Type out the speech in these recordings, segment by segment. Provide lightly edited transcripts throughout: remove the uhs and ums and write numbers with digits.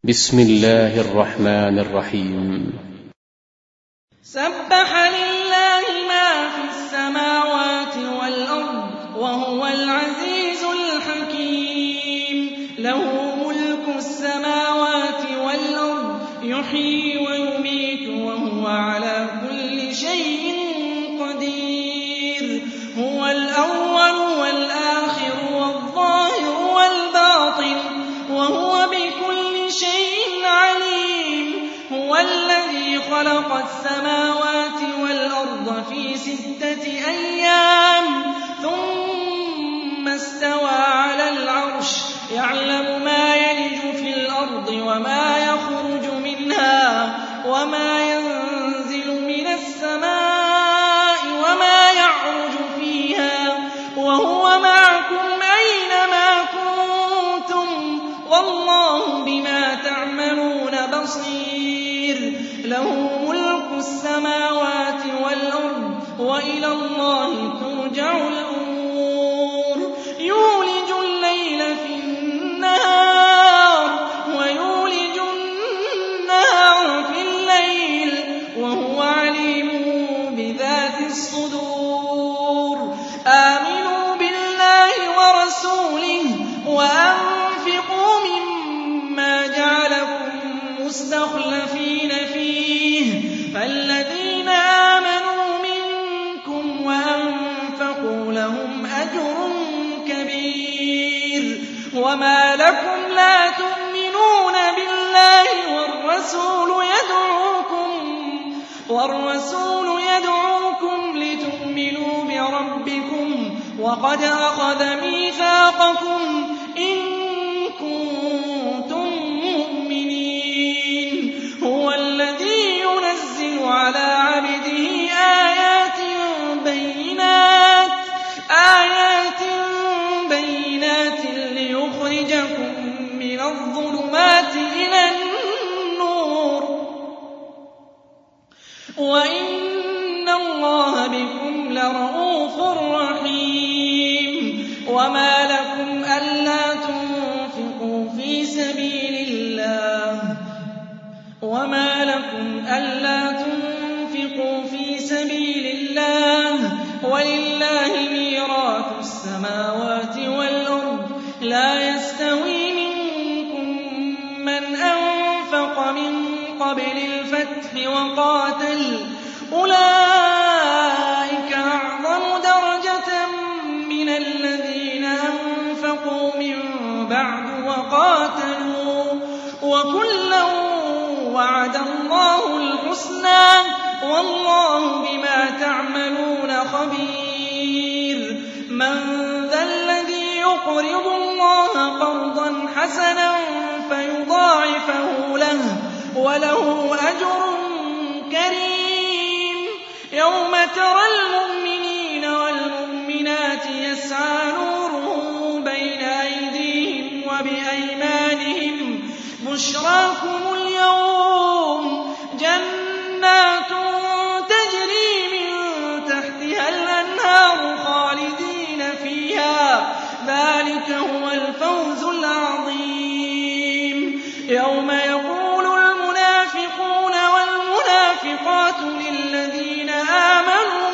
بسم الله الرحمن الرحيم. سبح لله ما في السماوات والأرض وهو العزيز الحكيم. له ملك السماوات والأرض يحيي ويميت وهو على كل شيء قدير. هو الأول والآخر والظاهر والباطن وهو بكل شيء عليم. هو الذي خلق السماوات والأرض في 6 أيام ثم استوى على العرش يعلم ما يلج في الأرض وما يخرج منها وما ينزل من السماء وما يعرج فيها وهو معكم أينما كنتم والله بما تعملون بصير. له ملك السماوات والأرض وإلى الله ترجع الأمور. يولج الليل في النهار ويولج النهار في الليل وهو عليم بذات الصدور. آمنوا بالله ورسوله وأنفقوا مما جعلكم مستخلفين فيه فالذين آمنوا منكم وأنفقوا لهم أجر كبير. وما لكم لا تؤمنون بالله والرسول يدعوكم لتؤمنوا بربكم وقد أخذ ميثاقكم إن كنتم مؤمنين. هو الذي ينزل على عبده آيات بينات ليخرجكم من الظلمات إلى النور وإن الله بكم لرءوف رحيم. وما لكم ألا تنفقوا في سبيل الله ولله ميراث السماوات والأرض. لا يستوي منكم من أنفق من قبل الفتح وقاتل أولئك أعظم درجة من الذين أنفقوا من بعد وقاتلوا وكلا وعد الله الحسنى والله بما تعملون خبير. من ذا الذي يقرض الله قرضا حسنا فيضاعفه له وله أجر كريم. يوم ترى المؤمنين والمؤمنات يسعى نورهم بين أيديهم وبأيمانهم بشراكم اليوم جنات تجري من تحتها الأنهار خالدين فيها ذلك هو الفوز العظيم. يوم يقول المنافقون والمنافقات للذين آمنوا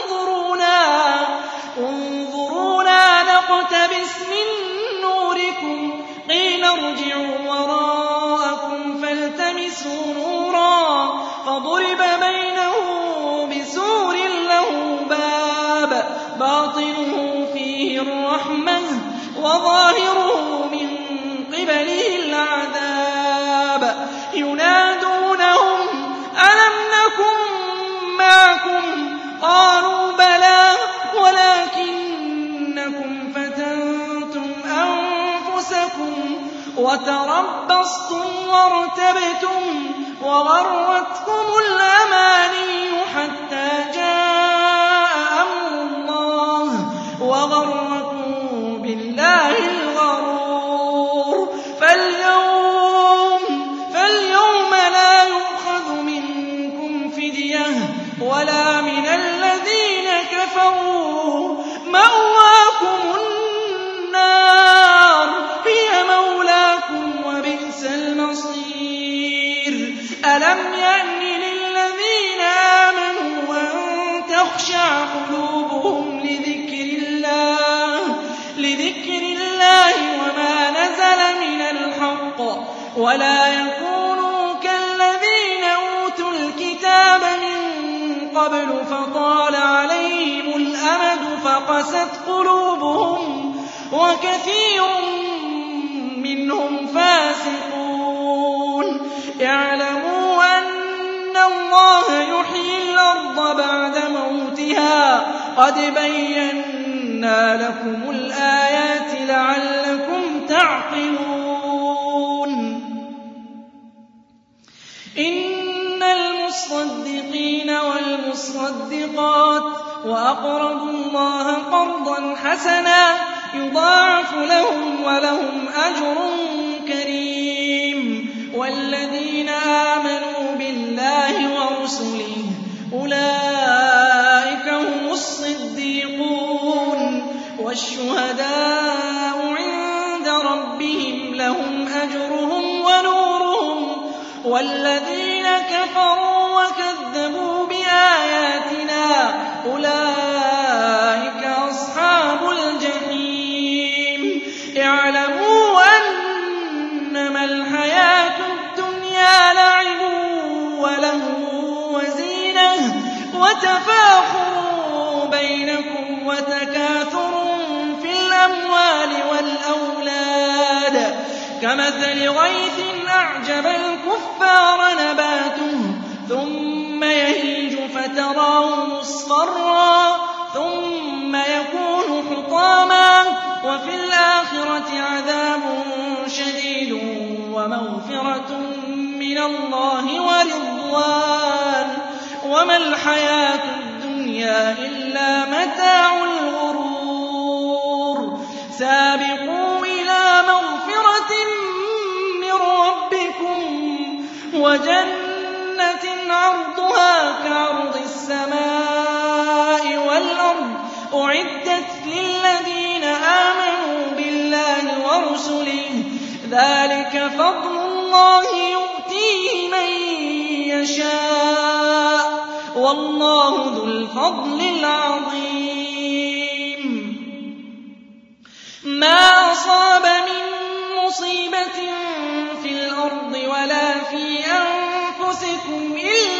انظرونا نقتبس من نوركم قيل ارجعوا وراءكم فالتمسوا نورا فضرب بينه بسور له باب باطنه فيه الرحمة وظاهره من قبله العذاب. ينادونهم ألم نكن معكم قالوا بلى ولكنكم فتنتم أنفسكم وتربصتم وارتبتم وغرتكم الأماني حتى جاء أمر الله وغركم بالله الغرور. فاليوم لا يؤخذ منكم فدية ولا من الذين كفروا مأواكم النار هي مولاكم وبئس المصير. أَلَمْ يَأْنِ لِلَّذِينَ آمَنُوا أَن تَخْشَعَ قُلُوبُهُمْ لِذِكْرِ اللَّهِ وَمَا نَزَلَ مِنَ الْحَقِّ وَلَا يَكُونُوا كَالَّذِينَ أُوتُوا الْكِتَابَ مِن قَبْلُ فَطَالَ عَلَيْهِمُ الْأَمَدُ فَقَسَتْ قُلُوبُهُمْ وَكَثِيرٌ مِّنْهُمْ فَاسِقُونَ اعْلَمُوا أَنَّ اللَّهَ يُحْيِي الْأَرْضَ بَعْدَ مَوْتِهَا قَدْ بَيَّنَّا لَكُمُ الْآيَاتِ لَعَلَّكُمْ تَعْقِلُونَ إِنَّ الْمُصَّدِّقِينَ وَالْمُصَّدِّقَاتِ وَأَقْرَضُوا اللَّهَ قَرْضًا حَسَنًا يُضَاعَفُ لَهُمْ وَلَهُمْ أَجْرٌ كَرِيمٌ وَالَّذِينَ آمَنُوا بِاللَّهِ وَرُسُلِهِ أُولَٰئِكَ هُمُ الصِّدِّيقُونَ وَالشُّهَدَاءُ عِندَ رَبِّهِمْ لَهُمْ أَجْرُهُمْ وَنُورُهُمْ وَالَّذِينَ كَفَرُوا وَكَذَّبُوا بِآيَاتِنَا أُولَٰئِكَ أَصْحَابُ الْجَحِيمِ اعْلَمُوا أَنَّمَا الْحَيَاةُ الدُّنْيَا لَعِبٌ وَلَهْوٌ وَزِينَةٌ وَتَفَاخُرٌ بَيْنَكُمْ وَتَكَاثُرٌ في الْأَمْوَالِ وَالْأَوْلَادِ كَمَثَلِ غَيْثٍ أَعْجَبَ الْكُفَّارَ نَبَاتُهُ ثُمَّ يَهِيجُ فَتَرَاهُ مُصْفَرًّا ثُمَّ يَكُونُ حُطَامًا وَفِي الْآخِرَةِ عَذَابٌ شَدِيدٌ وَمَغْفِرَةٌ مِّنَ اللَّهِ وَرِضْوَانٌ وَمَا الْحَيَاةُ الدُّنْيَا إِلَّا مَتَاعُ الْغُرُورِ سَابِقُوا إِلَىٰ مَغْفِرَةٍ مِّن رَّبِّكُمْ وَجَنَّةٍ عَرْضُهَا كَعَرْضِ السَّمَاءِ وَالْأَرْضِ أُعِدَّتْ لِلَّذِينَ آمَنُوا بِاللَّهِ وَرُسُلِهِ ۚ ذَٰلِكَ فَضْلُ اللَّهِ يُؤْتِيهِ مَن يَشَاءُ ۚ وَاللَّهُ ذُو الْفَضْلِ الْعَظِيمِ مَا أَصَابَ مِن مُّصِيبَةٍ فِي الْأَرْضِ وَلَا فِي أَنفُسِكُمْ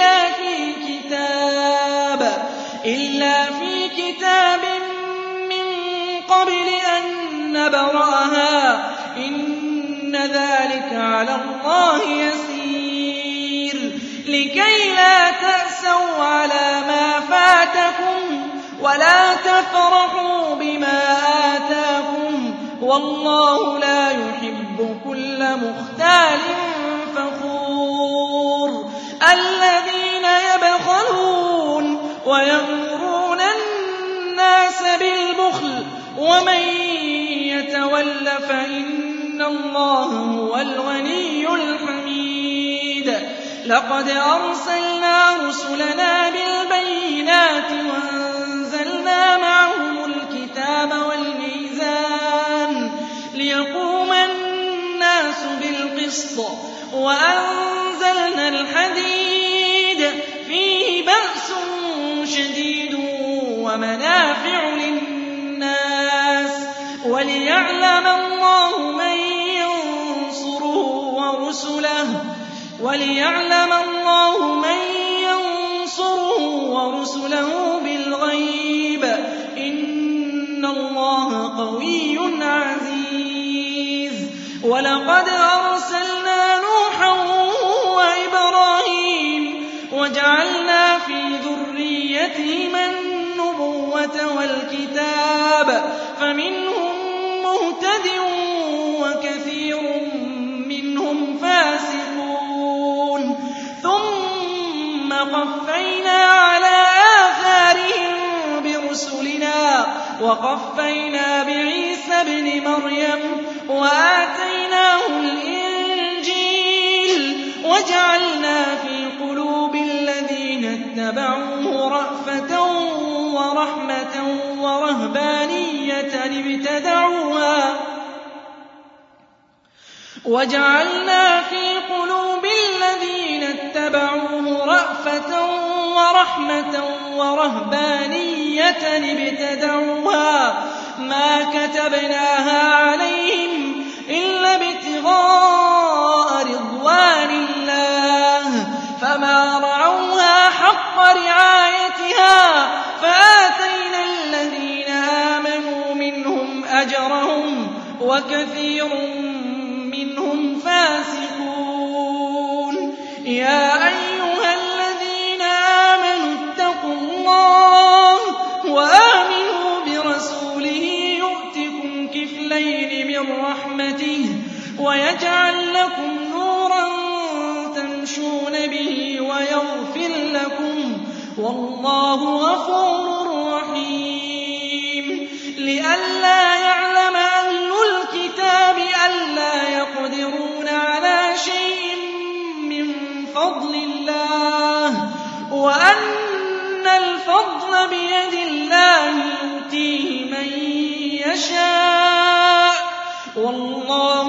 إِلَّا فِي كِتَابٍ مِّن قَبْلِ أَن نَّبْرَأَهَا ۚ إِنَّ ذَٰلِكَ عَلَى اللَّهِ يَسِيرٌ لِّكَيْ لَا تَأْسَوْا عَلَىٰ مَا فَاتَكُمْ وَلَا تَفْرَحُوا بِمَا آتَاكُمْ ۗ وَاللَّهُ لَا يُحِبُّ كُلَّ مُخْتَالٍ فَخُورٍ الَّذِينَ يَبْخَلُونَ وَيَأْمُرُونَ النَّاسَ بِالْبُخْلِ وَمَن يَتَوَلَّ فَإِنَّ اللَّهَ هُوَ الْغَنِيُّ الْحَمِيدُ لَقَدْ أَرْسَلْنَا رُسُلَنَا بِالْبَيِّنَاتِ وَأَنزَلْنَا مَعَهُمُ الْكِتَابَ وَالْمِيزَانَ لِيَقُومَ النَّاسُ بِالْقِسْطِ ۖ وَأَنزَلْنَا الْحَدِيدَ فِيهِ بَأْسٌ شَدِيدٌ وَمَنَافِعُ لِلنَّاسِ وَلِيَعْلَمَ اللَّهُ مَن يَنصُرُهُ وَرُسُلَهُ بِالْغَيْبِ ۚ إِنَّ اللَّهَ قَوِيٌّ عَزِيزٌ وَلَقَدْ أَرْسَلْنَا نُوحًا وَإِبْرَاهِيمَ وَجَعَلْنَا فِي ذُرِّيَّتِهِمَا النُّبُوَّةَ وَالْكِتَابَ فَمِنْهُم مُّهْتَدٍ وَكَثِيرٌ مِّنْهُمْ فَاسِقُونَ ثُمَّ قَفَّيْنَا عَلَىٰ آثَارِهِم بِرُسُلِنَا وَقَفَّيْنَا بِعِيسَى ابْنِ مَرْيَمَ وَآتَيْنَاهُ الْإِنجِيلَ وَجَعَلْنَا فِي قُلُوبِ الَّذِينَ اتَّبَعُوهُ رَأْفَةً وَرَحْمَةً وَرَهْبَانِيَّةً رأفة ورحمة ورهبانية ابتدعوها ما كتبناها عليهم إلا ابتغاء رضوان الله فما رعوها حق رعايتها فآتينا الذين آمنوا منهم أجرهم وكثير منهم فاسقون. يا أيها الذين آمنوا اتقوا الله وآمنوا برسوله يؤتكم كفلين من رحمته ويجعل لكم نورا تمشون به ويغفر لكم والله غفور رحيم. لئلا يعلم أهل الكتاب ألا يقدرون على شيء من فضل الله وأن الفضل بيد الله يؤتيه من يشاء والله